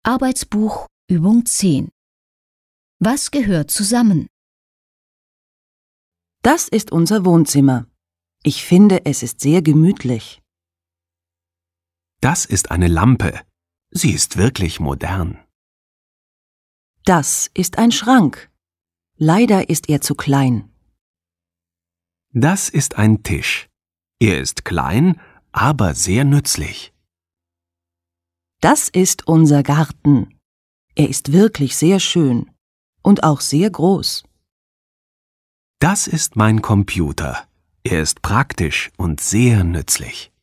Arbeitsbuch Übung 10. Was gehört zusammen? Das ist unser Wohnzimmer. Ich finde, es ist sehr gemütlich. Das ist eine Lampe. Sie ist wirklich modern. Das ist ein Schrank. Leider ist er zu klein. Das ist ein Tisch. Er ist klein, aber sehr nützlich. Das ist unser Garten. Er ist wirklich sehr schön und auch sehr groß. Das ist mein Computer. Er ist praktisch und sehr nützlich.